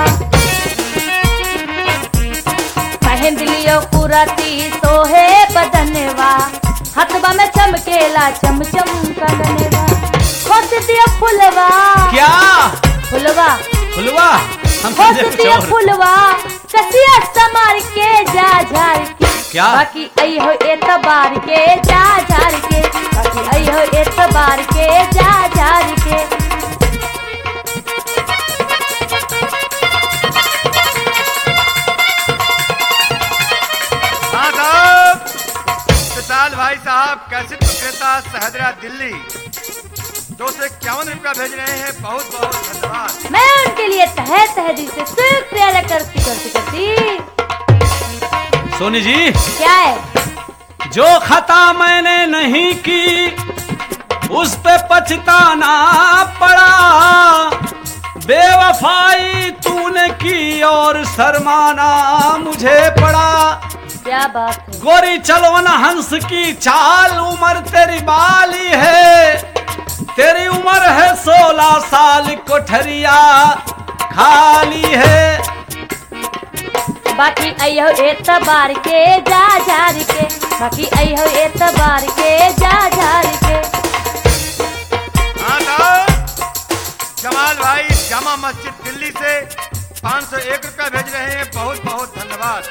पहन लियो कुराती सोहे बदनवा, हथबा में चमकेला चमचम कंगनवा। खोस दिया फुलवा, क्या फुलवा, फुलवा, खोस दिया फुलवा, कसिया समार के जा झाड़ के, क्या? बाकी आई हो एतबार के जा झाड़ के, बाकी आई हो एतबार के जा झाड़ के। हाँ साहब, विशाल भाई साहब कैसेट विक्रेता सहदरा दिल्ली 251 रुपया भेज रहे हैं, बहुत बहुत धन्यवाद। मैं उनके लिए तहे दिल से शुक्रिया करती। सोनी जी, क्या है? जो खता मैंने नहीं की उस पे पछताना पड़ा, बेवफाई तूने की और शर्माना मुझे पड़ा। क्या बात है? गोरी चलो न हंस की चाल, उम्र तेरी बाली है, तेरी उम्र है 16 साल, कोठरिया खाली है। बाकी आई हो एतबार के जा झाड़ के, बाकी आई हो एतबार के जा झाड़ के। हाँ साहब, जमाल भाई जामा मस्जिद दिल्ली से 501 रुपया भेज रहे हैं, बहुत बहुत धन्यवाद।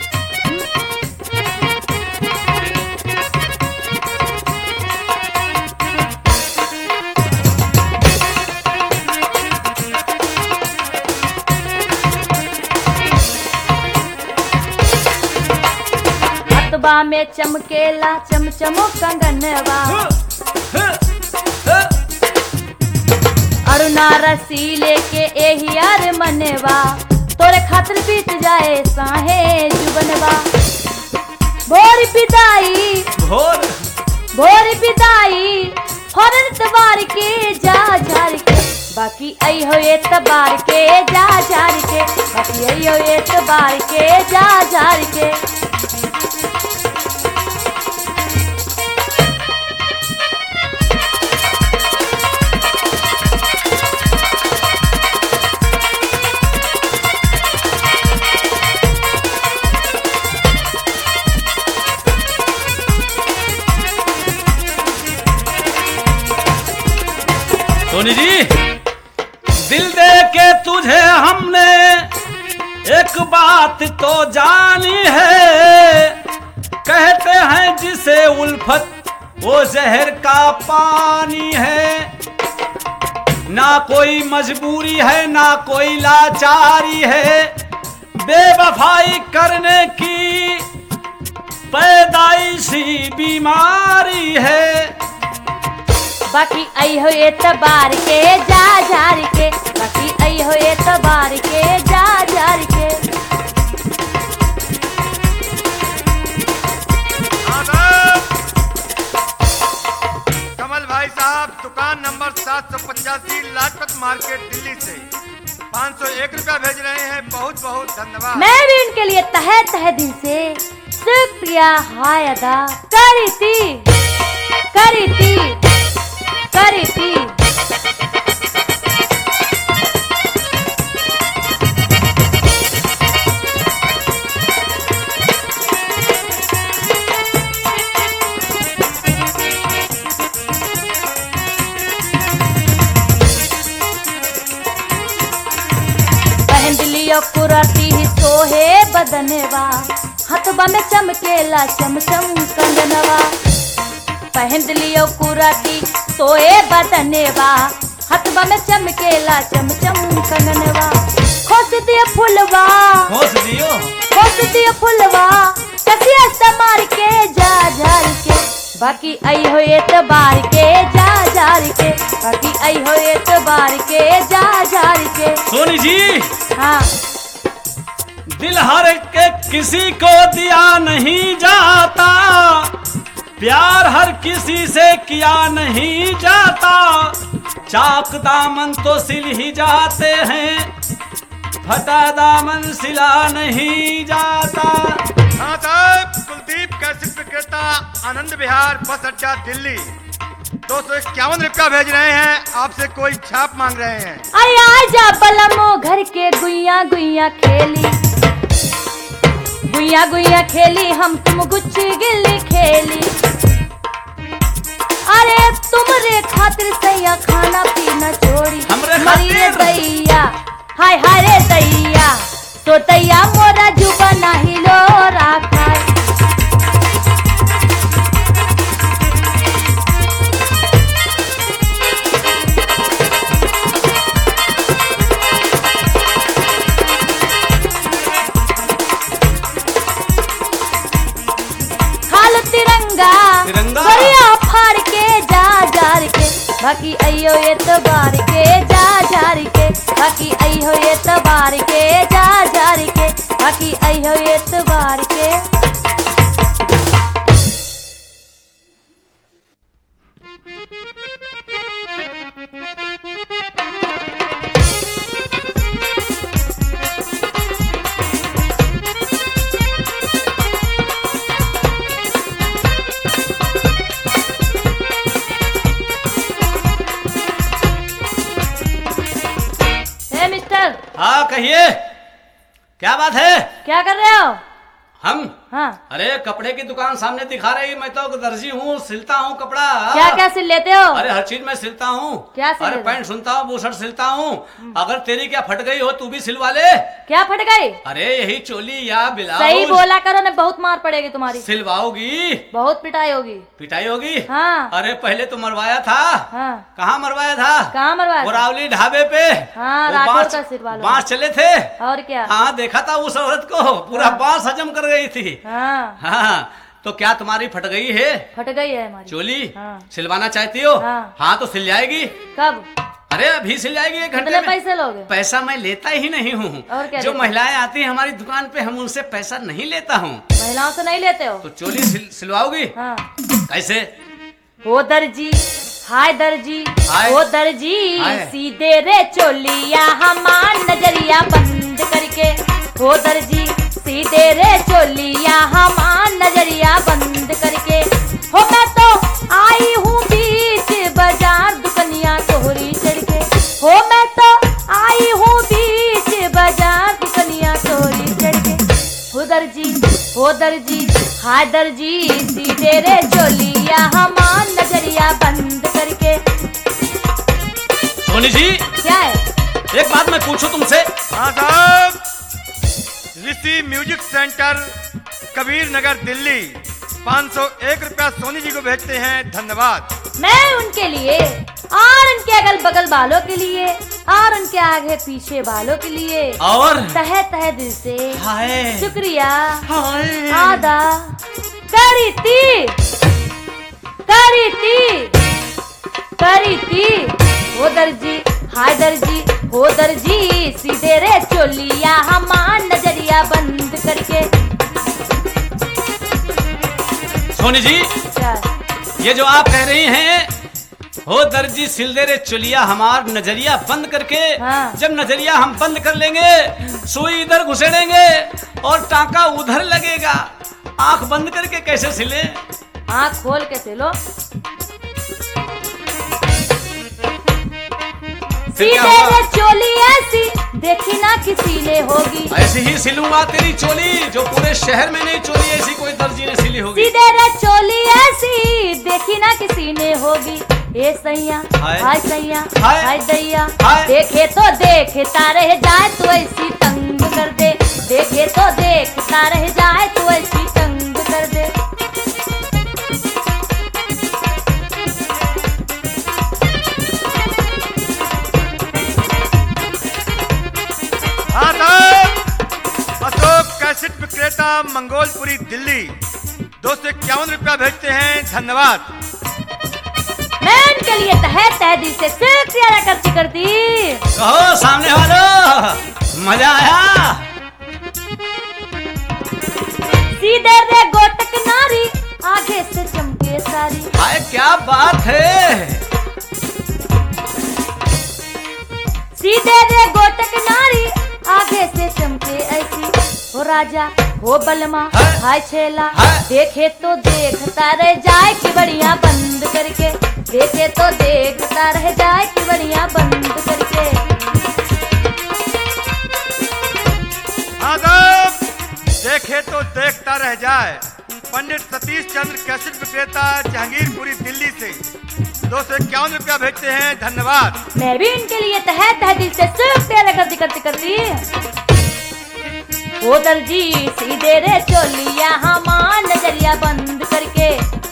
हथबा में चमकेला चमचमो कंगनवा, अरुणा रसीले के एही यार मनवा, तोरे खातिर बीत जाए साहे जुबनवा। भोर विदाई, भोर विदाई, फौरन तवार के जा झाड़ के, बाकी आई हो एतबार के जा जार के, बाकी आई हो एतबार के जा जार के। सोनी जी, दिल दे के तुझे हमने एक बात तो जानी है, कहते हैं जिसे उल्फत वो जहर का पानी है। ना कोई मजबूरी है ना कोई लाचारी है, बेवफाई करने की पैदाइशी बीमारी है। बाकी आई हो एतबार के जा जार के, बाकी आई हो एतबार के जा जार के। कमल भाई साहब, दुकान नंबर 785 लाजपत मार्केट दिल्ली से 501 रुपया भेज रहे हैं। बहुत बहुत धन्यवाद। मैं भी उनके लिए तहे तहे दिल से शुक्रिया हाय अदा करी थी, करी थी, करी थी। पहन लियो कुराती ही सोहे बदनवा, हथबा में चमकेला चमचम कंगनवा। पहन लियो कुराती सोए बदनवा, हथबा में चमकेला चमचम कंगनवा। खोस दिया फुलवा, खोस दियो, खोस दिया फुलवा, कसिया समार के जा जार के। बाकी आई हो एतबार के जा जार के, बाकी आई हो एतबार के जा जार के। सोनी जी, हाँ दिल हर के किसी को दिया नहीं जाता, प्यार हर किसी से किया नहीं जाता। चाक दामन तो सिल ही जाते हैं, फटा दामन सिला नहीं जाता। हाँ साहब, कुलदीप कैसेट विक्रेता, आनंद विहार, बस अड्डा, दिल्ली 251 रुपया भेज रहे हैं। आपसे कोई छाप मांग रहे हैं। आया जा बलमो घर के गुइया गुइया खेली, गुइया गुइया खेली हम तुम गुच्ची गिल्ली खेली। अरे तुमरे खातिर सैया खाना पीना छोड़ी, हमरे मरिए खातिर? दैया हाय हाय रे दैया, तो दैया मोरा जुबा नाही लो राखाय। तिरंगा तिरंगा? बढ़िया फाड़ के जा जार के, बाकी अयो एतबार के जा जार के, बाकी अयो एतबार के जा जार के, बाकी अयो एतबार के। हाँ कहिए, क्या बात है? क्या कर रहे हो? हम? हाँ। अरे कपड़े की दुकान सामने दिखा रही, मैं तो दर्जी हूँ, सिलता हूँ कपड़ा। क्या क्या सिल लेते हो? अरे हर चीज मैं सिलता हूँ। क्या सिल अरे लेते? पैंट सुनता हूँ, बूशर्ट सिलता हूँ। अगर तेरी क्या फट गई हो तू भी सिलवा ले। क्या फट गई? अरे यही चोली या ब्लाउज। सही बोला करो ना, बहुत मार पड़ेगी तुम्हारी। सिलवाओगी? बहुत पिटाई होगी। पिटाई होगी? हाँ। अरे पहले तो मरवाया था। हाँ। कहाँ मरवाया था? कहाँ मरवाया? बोरावली ढाबे पे। हाँ, वो राठौर का सिलवा लो। बांस चले थे। और क्या? हाँ देखा था उस औरत को, पूरा बांस हजम कर गई थी। हाँ। हाँ, तो क्या तुम्हारी फट गई है? फट गई है हमारी चोली। हाँ। सिलवाना चाहती हो? हाँ। हाँ तो सिल जाएगी। कब? अरे अभी सिल जाएगी, 1 घंटे कितने में। पैसे लोगे? पैसा मैं लेता ही नहीं हूँ। और क्या जो लेते? महिलाएं आती हैं हमारी दुकान पे, हम उनसे पैसा नहीं लेता हूँ। महिलाओं से नहीं लेते हो? तो चोली सिलवाओगी? हाँ। कैसे? हो दर्जी हाय दर्जी हाय। ओ दर्जी हाय। सीधे रे चोलिया हमार नजरिया बंद करके। ओ दर्जी सीधे रे चोलिया हमार नजरिया बंद करके। हो मैं तो आई हूँ बीच बाजार दुकनिया तोहरी चढ़ के। हो मैं तो आई हूँ बीच बाजार दुकनिया तोहरी चढ़ के। हो दर्जी हाय दर्जी सीधे रे चोलिया हमार नजरिया बंद करके। सोनी जी क्या है? एक बात मैं पूछूं तुमसे। हाँ साहब, ऋषि म्यूजिक सेंटर कबीर नगर दिल्ली 501 रुपया सोनी जी को भेजते हैं, धन्यवाद। मैं उनके लिए और उनके अगल बगल वालों के लिए और उनके आगे पीछे वालों के लिए और तहे तहे दिल से हाय शुक्रिया हाय आदा करी थी। हो दर्जी हाय दर्जी हो दर्जी सीधे रे चोलिया हमार नजरिया बंद करके। सोनी जी क्या? ये जो आप कह रही हैं, हो दर्जी सिल दे रे चुलिया हमार नजरिया बंद करके। हाँ। जब नजरिया हम बंद कर लेंगे, सुई इधर घुसेड़ेंगे और टाका उधर लगेगा, आंख बंद करके कैसे सिले? आँख खोल के सिलो। फिर क्या सीधे होगा? रे चोली ऐसी देखी ना किसी ने होगी। ऐसी ही सिलूंगा तेरी चोली, जो पूरे शहर में नहीं चोली ऐसी कोई दर्जी ने सिली होगी। सीधे रे चोली ऐसी देखी ना किसी ने होगी। ए सैया हाय। हाय सैया हाय। हाय दैया हाय। देखे तो देखता रह जाए तो ऐसी तंग कर दे। देखे तो देखता रह जाए तो ऐसी तंग कर दे। हाँ साहब, अशोक कैसेट विक्रेता मंगोलपुरी दिल्ली 251 रुपया भेजते हैं, धन्यवाद। मैं उनके लिए तहे तहे दिल से शुक्रिया करती। कहो सामने वालों, मजा आया? सीधे रे गोटक नारी आगे से चमके सारी। हाय क्या बात है? सीधे रे गोटक नारी आगे से चमके ऐसी। हो राजा हो बलमा है? हाय छेला है? देखे तो देखता रह जाए कि बढ़िया बंद करके। देखे तो देखता रह जाए कि बढ़िया बंद करके। हाँ साहब, देखे तो देखता रह जाए। पंडित सतीश चंद्र कैसेट विक्रेता जहांगीरपुरी दिल्ली से 251 रुपया भेजते हैं, धन्यवाद। मैं भी इनके लिए तहे तहे दिल से शुक्रिया करती। ओ दर्जी सीधे रे चोलिया हमार नजरिया बंद करके।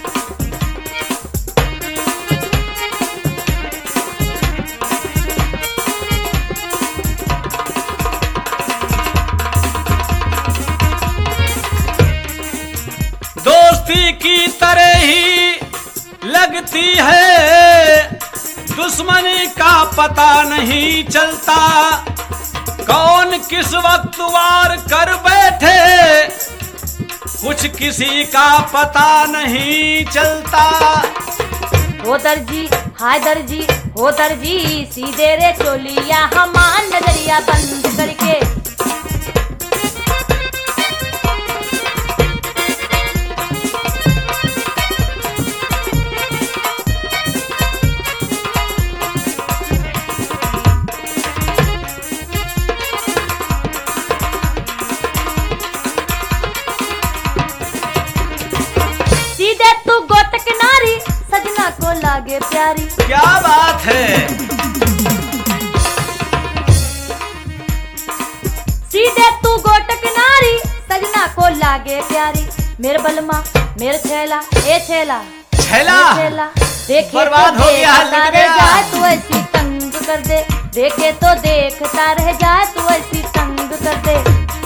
दोस्ती की तरह ही लगती है, दुश्मनी का पता नहीं चलता, कौन किस वक्त वार कर बैठे कुछ किसी का पता नहीं चलता। हो दर्जी हाय दर्जी हो दर्जी सीधे रे चोलिया हमार नजरिया बंद करके। सीधे तू गोटक नारी सजना को लागे प्यारी। क्या बात है? सीधे तू गोटक नारी सजना को लागे प्यारी। मेरे बलमा मेरे छेला ए छेला छैला ए छेला देखे बर्बाद तो हो गया, देखता लुट रह गया। जाए तू ऐसी तंग कर दे। देखे तो देखता रह जाए तू ऐसी तंग कर दे।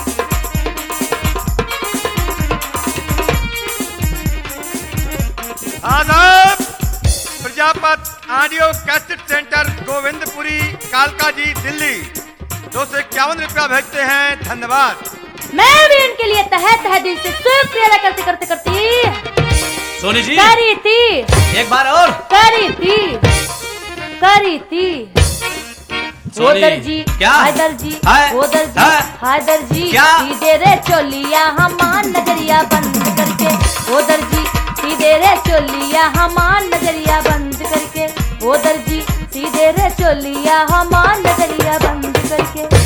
हाँ साहब, Prajapat audio cassette centre Govindpuri कालका जी दिल्ली 251 रुपया भेजते हैं, धन्यवाद। मैं भी इनके लिए तहे तहे दिल से शुक्रिया करती। सोनी जी करी थी, एक बार और। करी थी वो सोनी, दर्जी क्या? हाय दर्जी हाय? वो दर्जी हाय? हाय दर्जी क्या? सीधे रे चोलिया हमार नजरिया बंद करके, वो दर्जी सीधे रे चोलिया हमार नजरिया बंद करके, वो दर्जी सीधे रे चोलिया हमार नजरिया बंद करके।